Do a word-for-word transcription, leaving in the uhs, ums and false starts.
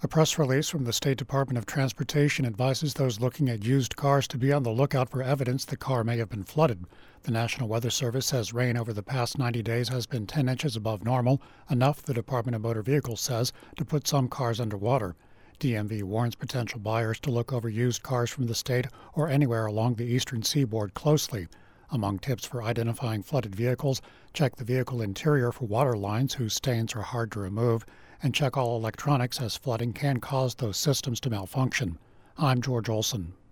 A press release from the State Department of Transportation advises those looking at used cars to be on the lookout for evidence the car may have been flooded. The National Weather Service says rain over the past ninety days has been ten inches above normal, enough, the Department of Motor Vehicles says, to put some cars underwater. D M V warns potential buyers to look over used cars from the state or anywhere along the eastern seaboard closely. Among tips for identifying flooded vehicles, check the vehicle interior for water lines whose stains are hard to remove, and check all electronics as flooding can cause those systems to malfunction. I'm George Olson.